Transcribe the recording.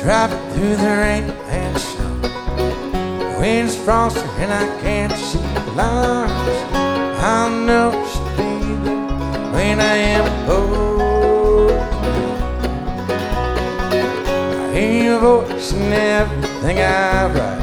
Driving through the rain and snow. The wind's frosty and I can't see the lines. I know she'll be there when I am old. I hear your voice in everything I write.